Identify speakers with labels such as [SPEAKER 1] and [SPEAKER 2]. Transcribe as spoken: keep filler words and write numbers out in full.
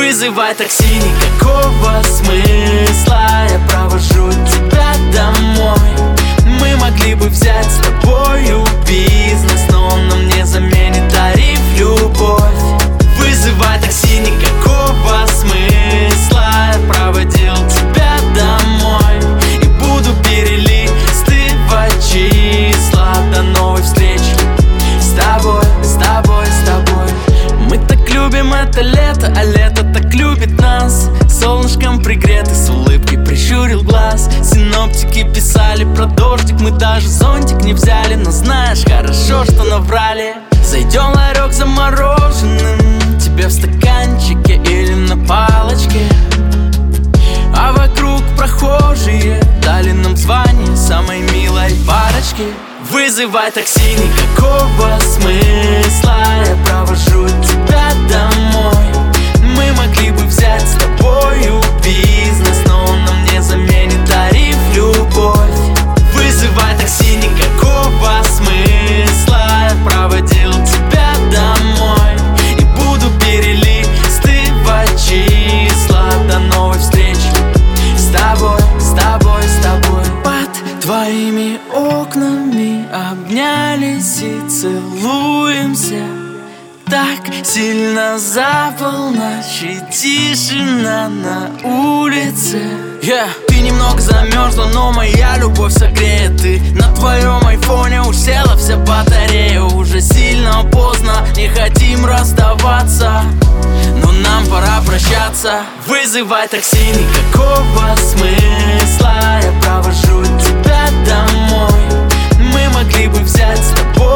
[SPEAKER 1] Вызывай такси, никакого смысла. Я провожу тебя домой. Мы могли бы взять с тобою бизнес, но он нам не заменит тариф, любовь. Вызывай такси, никакого смысла. Я проводил тебя домой и буду перелистывать числа. До новой встречи с тобой, с тобой, с тобой. Мы так любим это лето, а лето так любит нас. Солнышком пригреты, с улыбкой прищурил глаз. Синоптики писали про дождик, мы даже зонтик не взяли. Но знаешь, хорошо, что наврали. Зайдем в ларек за мороженым, тебе в стаканчике или на палочке. А вокруг прохожие дали нам звание самой милой парочки. Вызывай такси, никакого смысла. Я провожу тебя домой. Мы могли бы взять с тобою бизнес, но он нам не заменит тариф, любовь. Вызывай такси, никакого смысла. Я проводил тебя домой и буду перелистывать числа. До новой встречи с тобой, с тобой, с тобой. Под твоими окнами обнялись и целуемся. Так сильно за полночь и тишина на улице. Yeah. Ты немного замерзла, но моя любовь согреет. Ты на твоем айфоне уж села вся батарея. Уже сильно поздно, не хотим расставаться, но нам пора прощаться. Вызывай такси, никакого смысла. Я провожу тебя домой. Мы могли бы взять с тобой